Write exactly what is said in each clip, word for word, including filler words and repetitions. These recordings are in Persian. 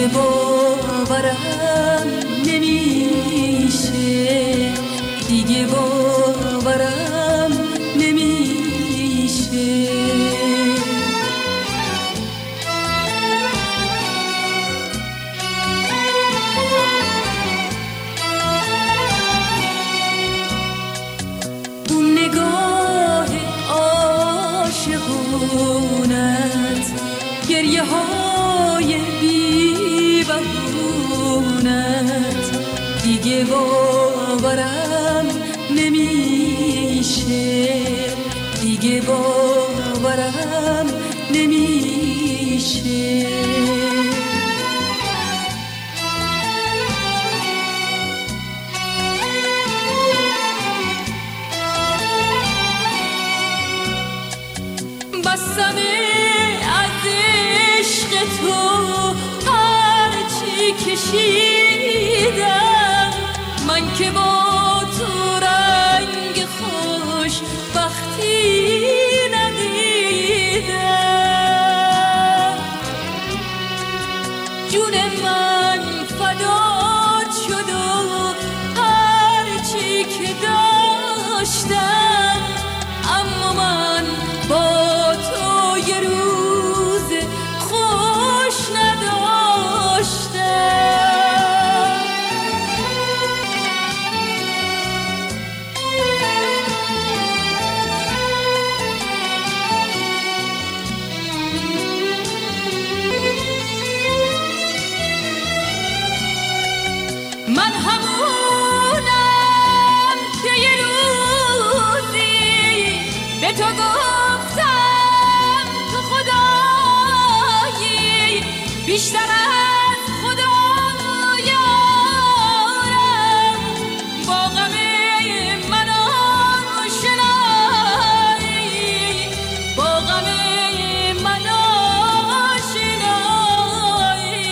دیگه باورم نمیشه، دیگه باورم نمیشه. اون نگاه عاشقونت، گریه های بی بهونت، دیگه باورم نمیشه، دیگه باورم نمیشه. بستم از عشق تو هرچی کشیدم، من که با تو رنگ خوش بختی ندیدم. جون من فدات شد و هرچی که داشتم، اما من با تو یه روز خوش نداشتم. من همونم که یه روزی به تو گفتم تو خدایی بیشتر از خدا یارم، با غم من آشنایی، با غم من آشنایی.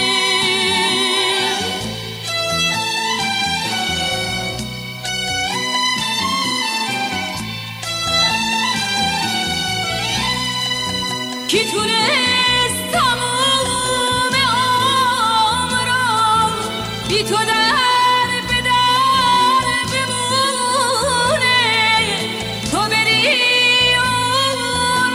کی تونست تموم عمرم بی تو در به در بمونه، تو بری اون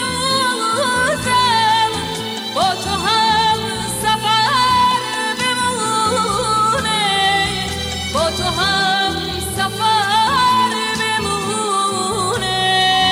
هنوزم با تو هم سفر بمونه، با تو هم سفر بمونه.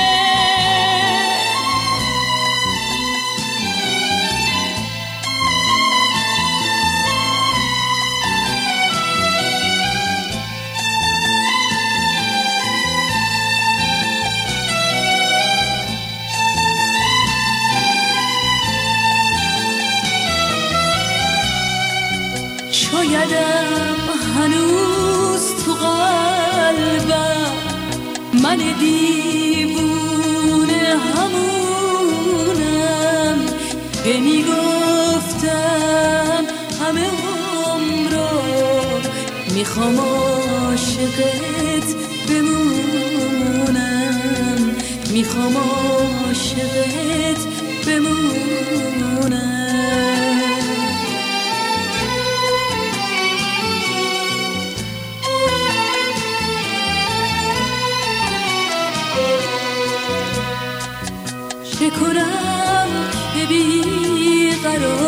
شایدم هنوز تو قلبم من دیوونه همونم که میگفتم همه عمرو میخوام عاشقت بمونم، میخوام عاشقت بمونم. چه کنم که بیقرار